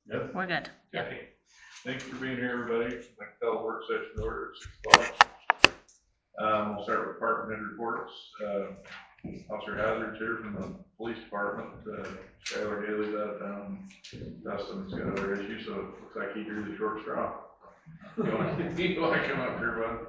Yes. We're good. Yep. Okay. Thanks for being here, everybody. I can call the work session to order at 6 o'clock. We'll start with department head reports. Officer Hazard's here from the police department. Skylar Haley's out of town. Dustin's got other issues, so it looks like he drew the short straw. You want to come up here, bud?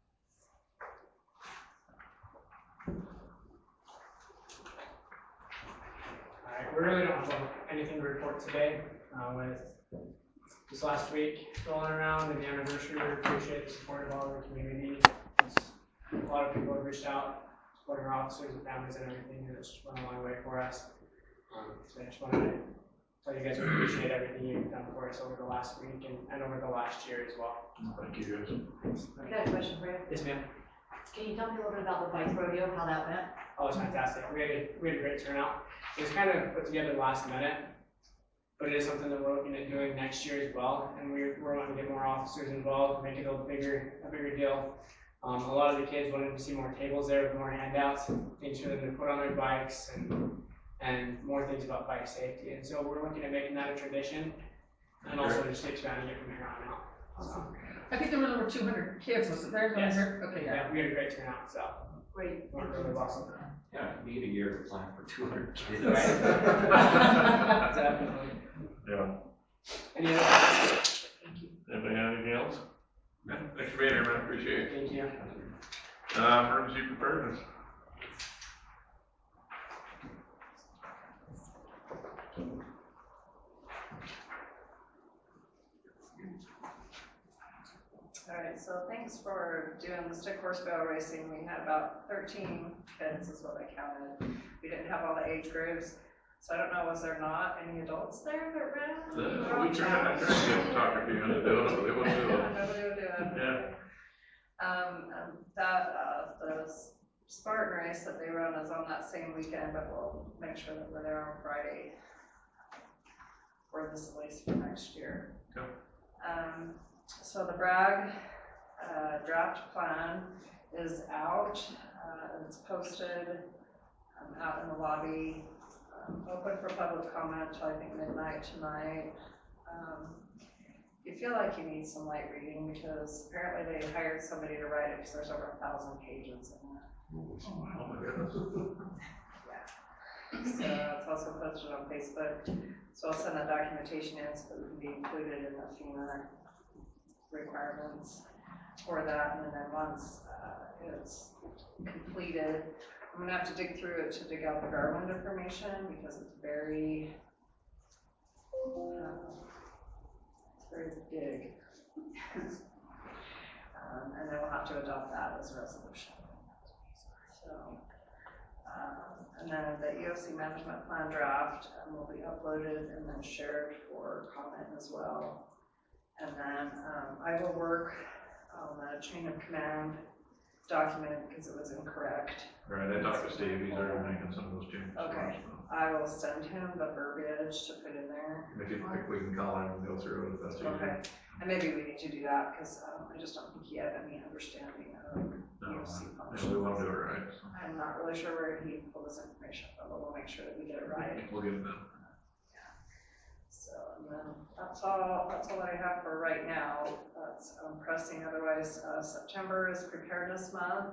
Alright, we really don't have anything to report today. With this last week rolling around and the anniversary, we appreciate the support of all of the community. A lot of people have reached out, supporting our officers and families and everything, and it's just went a long way for us. So I just want to tell you guys we appreciate everything you've done for us over the last week and over the last year as well. Thank you, guys. Thanks. I got a question for you. Yes, ma'am. Can you tell me a little bit about the bike rodeo, how that went? Oh, it was fantastic. We had a great turnout. It was kind of put together last minute, but it is something that we're looking at doing next year as well. And we're wanting to get more officers involved, make it a bigger deal. A lot of the kids wanted to see more tables there with more handouts, things for them to put on their bikes, and more things about bike safety. And so we're looking at making that a tradition, and also just expanding it from here on out. Awesome. I think there was over 200 kids, wasn't there? Yes. Okay, Yeah, we had a great turnout, so Great. went really well. Yeah, need a year to plan for 200 kids. Right? Definitely. Yeah. Any other questions? Anybody have anything else? Yeah. Thanks for being here, man. Appreciate it. Thank you. Emergency preparedness. All right, so thanks for doing the stick horse barrel racing. We had about 13 kids is what I counted. We didn't have all the age groups. So I don't know, was there not any adults there that ran? I tried to get them talking to you into doing it, but they wouldn't do it. Nobody would do it. Yeah. The Spartan race that they run is on that same weekend, but we'll make sure that we're there on Friday for this race for next year. Okay. So the Bragg draft plan is out. It's posted out in the lobby, open for public comment till I think midnight tonight. You feel like you need some light reading because apparently they hired somebody to write it because there's over 1,000 pages in it. Oh my goodness. Yeah. So it's also posted on Facebook. So I'll send that documentation in so that it can be included in the FEMA requirements for that. And then once it's completed, I'm going to have to dig through it to dig out the Garland information because it's very big. And then we'll have to adopt that as a resolution. So, and then the EOC management plan draft will be uploaded and then shared for comment as well. And then I will work on the chain of command document because it was incorrect. Right, I talked to Steve, he's already making some of those changes. Okay, I will send him the verbiage to put in there. If you'd like, we can call him and go through it if that's easier. Okay, and maybe we need to do that because I just don't think he had any understanding of EOC functions. We want to do it right. So. I'm not really sure where he pulled this information from, but we'll make sure that we get it right. We'll get it done. So, and then that's all I have for right now. That's pressing. Otherwise, September is preparedness month.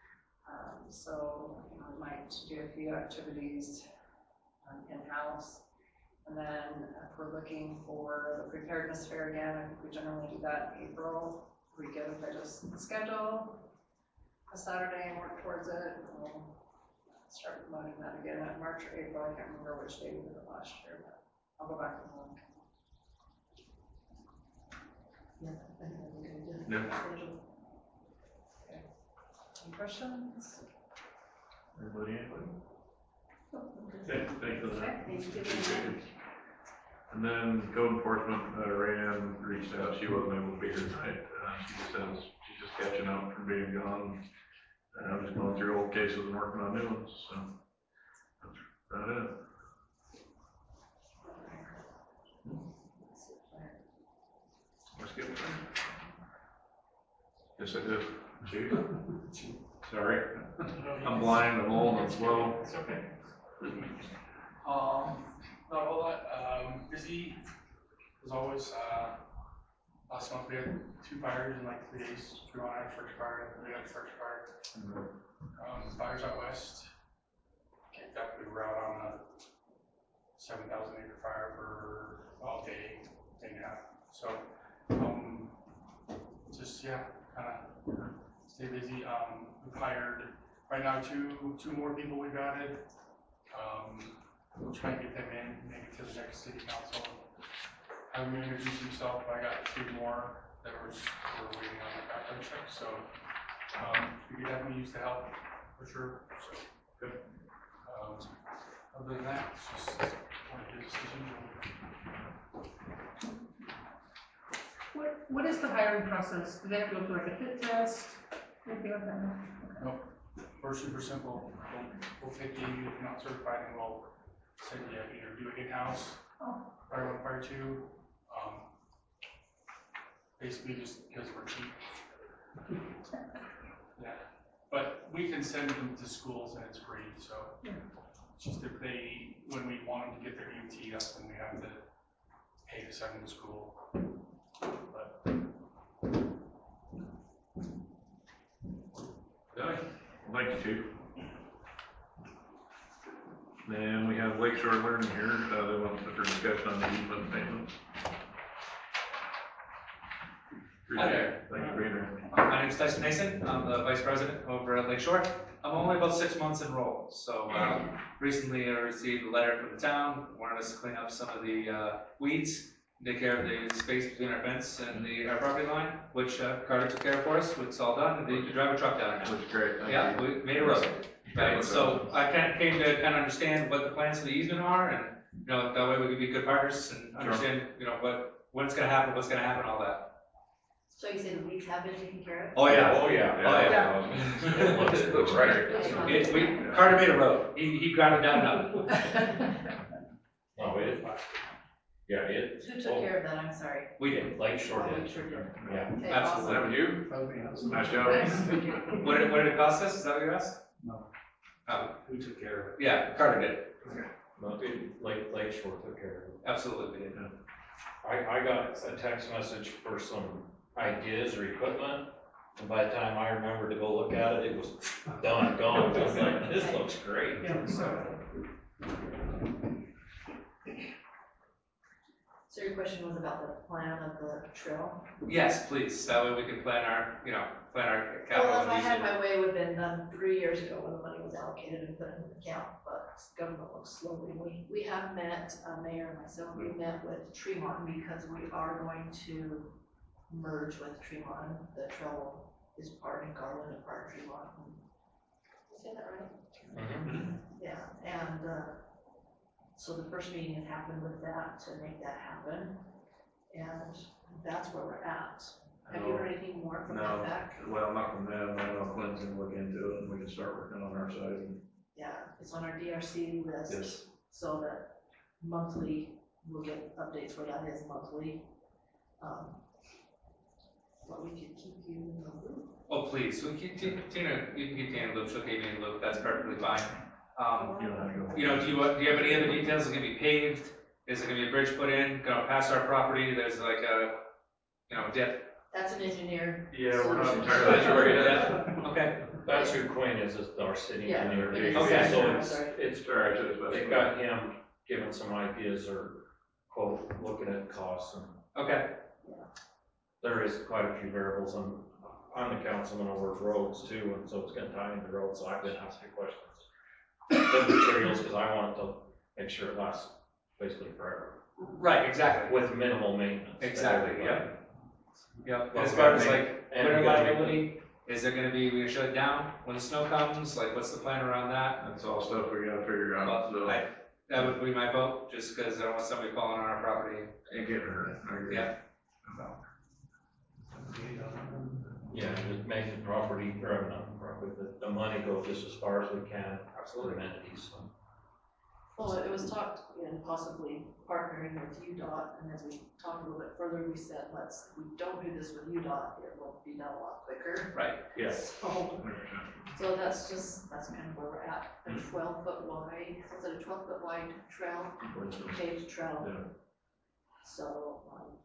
So I might do a few activities in-house. And then if we're looking for the preparedness fair again, I think we generally do that in April. We get if I just schedule a Saturday and work towards it. We'll start promoting that again in March or April. I can't remember which day we did it last year, but I'll go back and look. Yeah. Okay. Any questions? Anybody? Okay, thanks for that. Thank you. And then code enforcement, Rayanne reached out, she wasn't able to be here tonight. She just says she's just catching up from being gone. I'm just going through old cases and working on new ones, so that's about it. Let's get it. Yes, I did. Chief? Sorry. I'm blind, I'm old, I'm slow. It's okay. Not a whole lot. Busy as always. Last month we had 2 fires in like 3 days. Fremont had a first fire, and we had a first fire. Fires out west. Kicked up, we were out on a 7,000 acre fire for all day and a half. So, just yeah, kind of stay busy. We've hired right now two more people we've added. We'll try and get them in, maybe to the next city council. Have them introduce themselves. I got 2 more that we're waiting on the background check. So, we could definitely use the help for sure. So, good. Other than that, it's just business as usual. What is the hiring process? Do they have to go through like a fit test? Anything like that? Nope. We're super simple. We'll take you, if you're not certified, and we'll send you either do it in-house, fire 1, fire 2. Basically just because we're cheap. Yeah. But we can send them to schools and it's free, so it's just if when we want them to get their UT, that's when we have to pay to send them to school. But Okay, well, thank you, Chief. And we have Lakeshore Learning here, they want to for discussion on the easement payment. Hi there. Thanks for being here. My name is Tyson Mason. I'm the vice president over at Lakeshore. I'm only about 6 months enrolled. So recently I received a letter from the town wanting us to clean up some of the weeds, take care of the space between our fence and our property line, which Carter took care of for us. It's all done. You can drive a truck down now. Which is great. Thank Yeah, you. we made a road. Right. So I came to kind of understand what the plans for the easement are, and that way we could be good partners and understand when it's going to happen, what's going to happen, all that. So you say the weeds have been taken care of? Oh yeah. Oh, yeah. It looks great. Carter made a road. He ground it down enough. No, Who took care of that? I'm sorry. We did. Lakeshore Oh, did. we sure did. Yeah. Okay, Absolutely. awesome. You? Nice job. What did it cost us? Is that what you asked? No. Oh, who took care of it? yeah, Carter did. No, Lakeshore took care of it. Absolutely, we did. I got a text message for some ideas or equipment, and by the time I remembered to go look at it, it was done, gone. I was like, this looks great. So your question was about the plan of the trail? Yes, please. That way we can plan our capital. Well, if I and had use it. my way, it would have been done 3 years ago when the money was allocated and put in the account, but government works slowly. We have met, Mayor and myself, we met with Tremont because we are going to merge with Tremont. The trail is part in Garland and part in Tremont. Did I say that right? Mhm. Yeah, and, so the first meeting has happened with that to make that happen, and that's where we're at. Have you heard anything more from that No, back? well, not from them, I know Clint's gonna look into it and we can start working on our side. Yeah, it's on our DRC list. Yes. So that monthly, we'll get updates where that is monthly. But we could keep you in the loop. Oh, please. So Tina, you can keep Tina in the loop. She'll keep me in the loop. That's perfectly fine. You don't have to go. Do you have any other details? Is it gonna be paved? Is it gonna be a bridge put in? Gonna pass our property? There's like a, dip. That's an engineer. Yeah, we're not solution. entirely sure yet. Yeah. Okay. That's who Quinn is our city Yeah, engineer. it is. Okay. So I'm sorry. it's Sorry, I should have they've specified. got him giving some ideas or quote, looking at costs, and Okay. there is quite a few variables, and I'm the councilman over roads too, and so it's gonna tie into roads, so I've been asking questions. The materials, because I want to make sure it lasts basically forever, Right. Exactly. with minimal maintenance. Exactly. Yep. Yep. Well, As far we as gotta like and winter we gotta make liability, is there gonna be, we gonna shut it down when the snow comes? Like, what's the plan around that? That's all stuff we gotta figure out, Well, so. that would be my vote, just because I don't want somebody falling on our property. Ain't getting hurt, I agree. Yeah. Yeah, just make the property, or not property, the money go just as far as we can for the amenities. So. Well, it was talked in possibly partnering with UDOT, and as we talked a little bit further, we said, if we don't do this with UDOT, it will be done a lot quicker. Right. Yes. So that's kind of where we're at, a 12-foot wide, is it a 12-foot wide trail, paved trail? Yeah. So,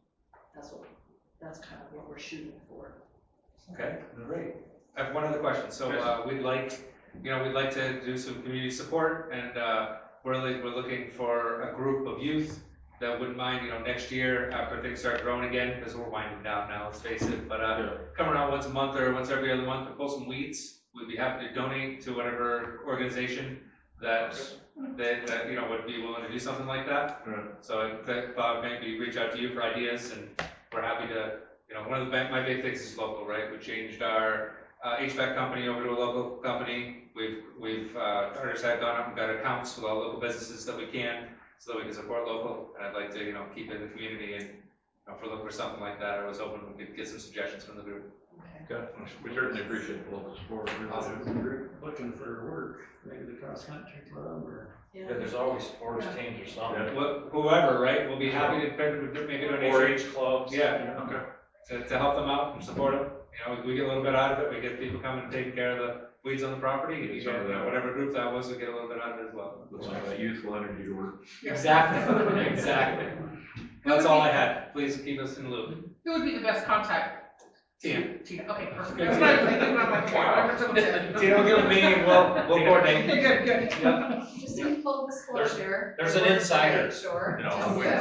that's kind of what we're shooting for. Okay, great. I have one other question. So, we'd like to do some community support, and, we're looking for a group of youth that wouldn't mind, next year after things start growing again, because we're winding down now, let's face it, but, come around once a month or once every other month to pull some weeds. We'd be happy to donate to whatever organization that would be willing to do something like that. Right. So maybe reach out to you for ideas, and we're happy to, one of my big things is local, right? We changed our HVAC company over to a local company. We've Carter's had gone up and got accounts with all local businesses that we can, so that we can support local. And I'd like to, keep it in the community, and if we're looking for something like that, I was hoping we could get some suggestions from the group. Okay, we certainly appreciate the local support. We really do. Group looking for work, maybe the cross country club or. Yeah, there's always sports teams or something. Yeah. Whoever, right? We'll be happy to make a donation. 4-H clubs. Yeah. Okay. To help them out and support them. We get a little bit out of it. We get people coming and taking care of the weeds on the property, and you get, whatever group that was, we get a little bit out of it as well. That's like that youthful energy to work. Exactly. Exactly. That's all I had. Please keep us in the loop. Who would be the best contact? Tina. Okay, perfect. That's what I was thinking, I'm like, wow, I went to the Tina will give me, and we'll coordinate. Okay, good. Yep. Just in full disclosure. There's I an work for insider. Lakeshore, No, just wait.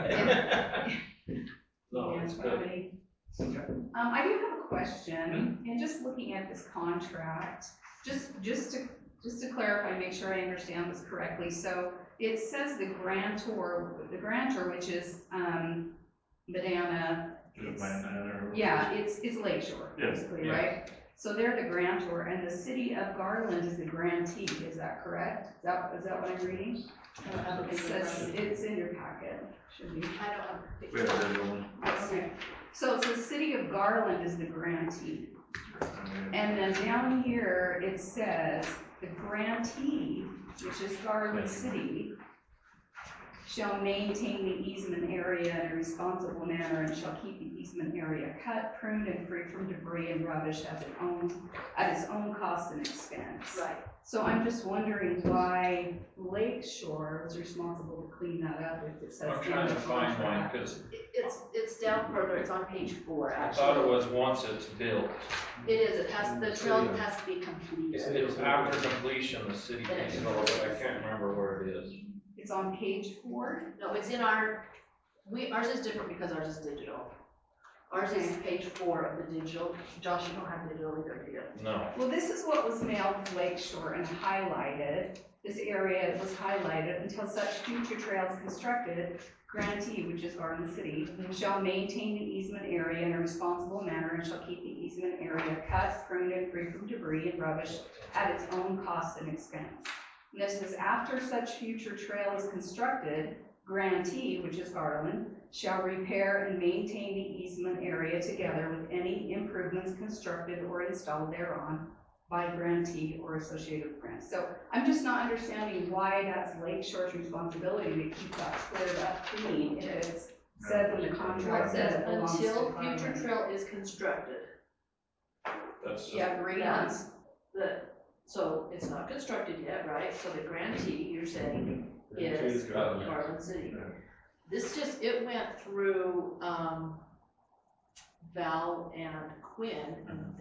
so- No, it's good. I do have a question, and just looking at this contract, just to clarify, make sure I understand this correctly. So it says the grantor, which is Medina. It's Lakeshore, basically, Yeah. right? So they're the grantor, and the city of Garland is the grantee. Is that correct? Is that what I'm reading? I don't have a It big says one. it's in your packet. Should be. I don't have a big We have a digital one. Okay. So it's the city of Garland is the grantee. And then down here, it says, the grantee, which is Garland City, shall maintain the easement area in a responsible manner and shall keep the easement area cut, pruned, and free from debris and rubbish at its own cost and expense. Right. So I'm just wondering why Lakeshore was responsible to clean that up if it says I'm in trying the to find one, contract. because It's down further, it's on page 4, I actually. thought it was once it's built. It is, the trail has to be completed. It's after completion, the city pays it all, but I can't remember where it is. It's on page 4? No, it's in ours is different because ours is digital. Ours is page 4 of the digital. Josh, you don't have digital either, do you? No. Well, this is what was mailed to Lakeshore and highlighted. This area was highlighted until such future trails constructed, grantee, which is Garden City, shall maintain the easement area in a responsible manner and shall keep the easement area cut, pruned, and free from debris and rubbish at its own cost and expense. And this is after such future trail is constructed, grantee, which is Garland, shall repair and maintain the easement area together with any improvements constructed or installed thereon by grantee or associated grants. So I'm just not understanding why that's Lakeshore's responsibility to keep that cleared up clean if it's said in the contract It that says it belongs to until Garland. future trail is constructed. That's just, Yeah, green That's so it's not constructed yet, right? So the grantee, you're saying, is Garland City. Yeah. It went through, Val and Quinn, and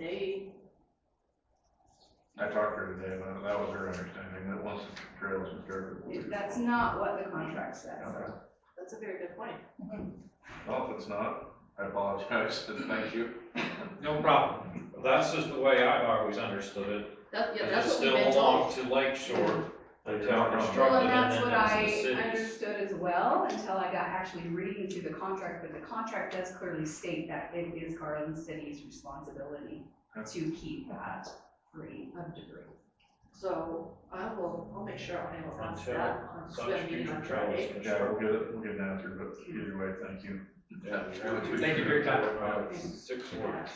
I talked to her today, and that was her understanding, that once the trail is constructed. That's not what the contract says. Okay. that's a very good point. Well, if it's not, I apologize, and thank you. No problem. that's just the way I've always understood it. That's It what we've been still told. belongs to Lakeshore until Well, constructed, and and that's then what it's I the city's. understood as well, until I got actually reading through the contract, but the contract does clearly state that it is Garland City's responsibility to keep that free of debris. So I'll make sure I'll handle that Until on such Swift meeting future on trail is Friday. Yeah, we'll get an answer, but either way, thank you. Yeah. Thank you for your time. About 6 words.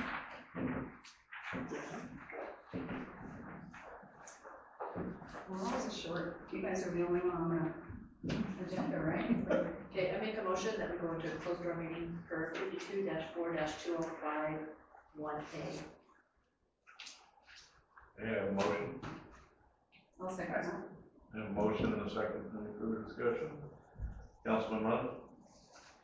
Well, that was a short, you guys are the only one on the agenda, right? Okay, I make a motion that we go into a closed door meeting for 52-4-2051A. Yeah, a motion, I'll second that. a motion and a second, any further discussion? Councilman Mudd?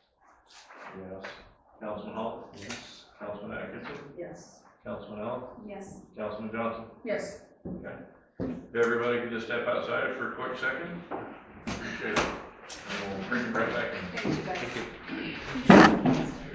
Yes. Councilman Hall, Yes. Councilman Atkinson, Yes. Councilman Allen, Yes. Councilman Johnson. Yes. If everybody could just step outside for a quick second, appreciate it. And we'll bring you right back in. Thank you guys.